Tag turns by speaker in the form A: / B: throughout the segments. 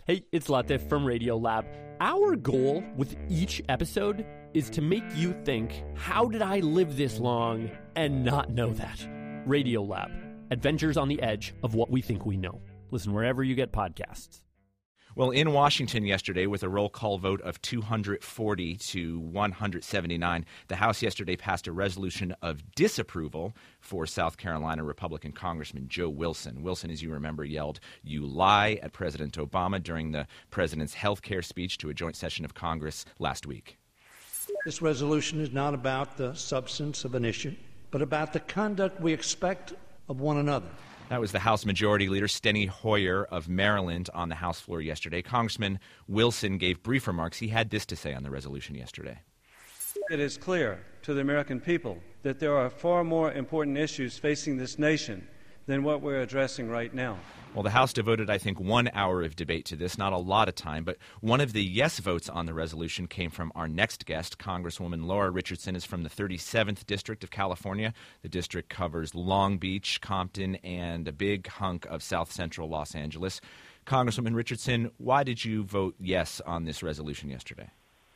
A: Hey, it's Latif from Radiolab. Our goal with each episode is to make you think, how did I live this long and not know that? Radiolab, adventures on the edge of what we think we know. Listen wherever you get podcasts.
B: Well, in Washington yesterday, with a roll call vote of 240 to 179, the House yesterday passed a resolution of disapproval for South Carolina Republican Congressman Joe Wilson. Wilson, as you remember, yelled, "You lie," at President Obama during the president's health care speech to a joint session of Congress last week.
C: This resolution is not about the substance of an issue, but about the conduct we expect of one another.
B: That was the House Majority Leader Steny Hoyer of Maryland on the House floor yesterday. Congressman Wilson gave brief remarks. He had this to say on the resolution yesterday.
D: It is clear to the American people that there are far more important issues facing this nation than what we're addressing right now.
B: Well, the House devoted, I think, 1 hour of debate to this, not a lot of time, but one of the yes votes on the resolution came from our next guest. Congresswoman Laura Richardson is from the 37th District of California. The district covers Long Beach, Compton, and a big hunk of south central Los Angeles. Congresswoman Richardson, why did you vote yes on this resolution yesterday?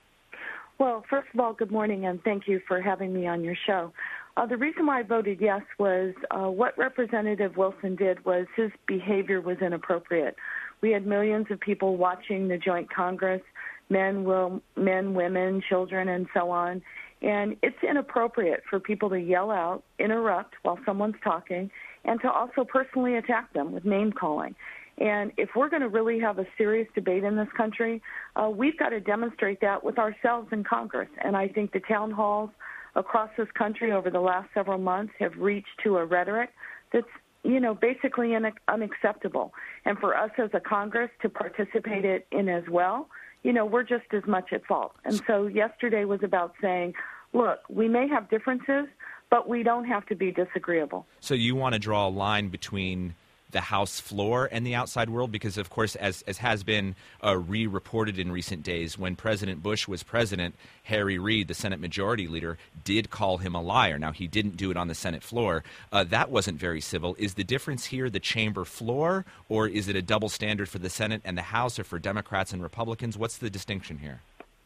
E: Well, first of all, good morning, and thank you for having me on your show. The reason why I voted yes was what Representative Wilson did was his behavior was inappropriate. We had millions of people watching the joint Congress, men, women, children, and so on. And it's inappropriate for people to yell out, interrupt while someone's talking, and to also personally attack them with name-calling. And if we're going to really have a serious debate in this country, we've got to demonstrate that with ourselves in Congress. And I think the town halls across this country over the last several months have reached to a rhetoric that's, basically unacceptable. And for us as a Congress to participate in as well, we're just as much at fault. And so yesterday was about saying, look, we may have differences, but we don't have to be disagreeable.
B: So you want to draw a line between the House floor and the outside world? Because, of course, as has been re-reported in recent days, when President Bush was president, Harry Reid, the Senate Majority Leader, did call him a liar. Now, he didn't do it on the Senate floor. That wasn't very civil. Is the difference here the chamber floor, or is it a double standard for the Senate and the House, or for Democrats and Republicans? What's the distinction here?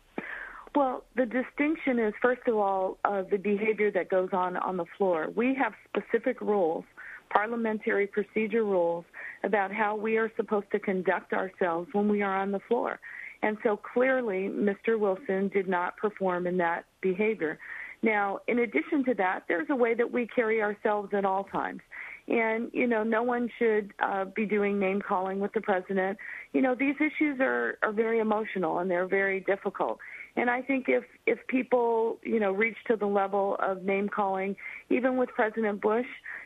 E: Well, the distinction is, first of all, the behavior that goes on the floor. We have specific rules, parliamentary procedure rules, about how we are supposed to conduct ourselves when we are on the floor. And so clearly, Mr. Wilson did not perform in that behavior. Now, in addition to that, there's a way that we carry ourselves at all times. And, no one should be doing name-calling with the president. These issues are very emotional and they're very difficult. And I think if people, reach to the level of name-calling, even with President Bush,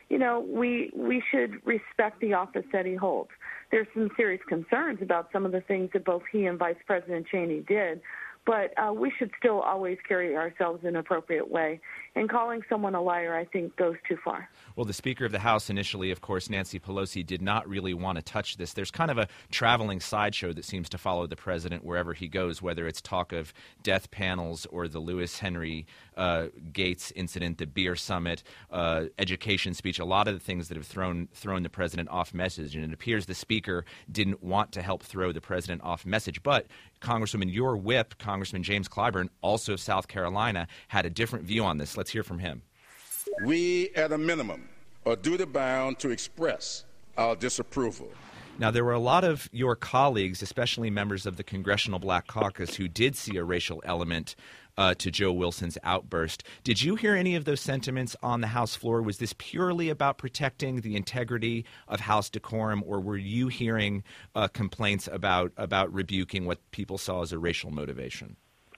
E: we should respect the office that he holds. There's some serious concerns about some of the things that both he and Vice President Cheney did, but we should still always carry ourselves in an appropriate way. And calling someone a liar, I think, goes too far.
B: Well, the Speaker of the House initially, of course, Nancy Pelosi, did not really want to touch this. There's kind of a traveling sideshow that seems to follow the president wherever he goes, whether it's talk of death panels or the Lewis Henry Gates incident, the beer summit, education speech, a lot of the things that have thrown the president off message. And it appears the Speaker didn't want to help throw the president off message. But, Congresswoman, your whip, Congressman James Clyburn, also of South Carolina, had a different view on this. Let's hear from him.
F: We, at a minimum, are duty-bound to express our disapproval.
B: Now, there were a lot of your colleagues, especially members of the Congressional Black Caucus, who did see a racial element to Joe Wilson's outburst. Did you hear any of those sentiments on the House floor? Was this purely about protecting the integrity of House decorum, or were you hearing complaints about rebuking what people saw as a racial motivation?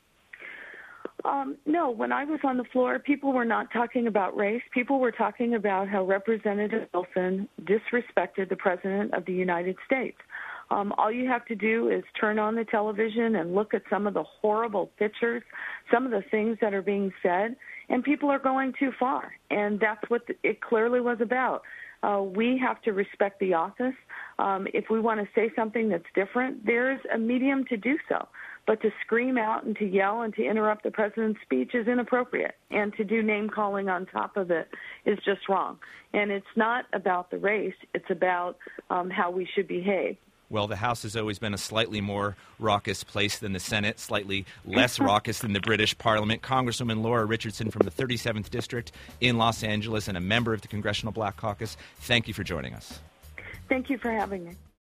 E: No, when I was on the floor, people were not talking about race. People were talking about how Representative Wilson disrespected the President of the United States. All you have to do is turn on the television and look at some of the horrible pictures, some of the things that are being said, and people are going too far. And that's what it clearly was about. We have to respect the office. If we want to say something that's different, there's a medium to do so. But to scream out and to yell and to interrupt the president's speech is inappropriate. And to do name-calling on top of it is just wrong. And it's not about the race. It's about how we should behave.
B: Well, the House has always been a slightly more raucous place than the Senate, slightly less raucous than the British Parliament. Congresswoman Laura Richardson from the 37th District in Los Angeles and a member of the Congressional Black Caucus, thank you for joining us.
E: Thank you for having me.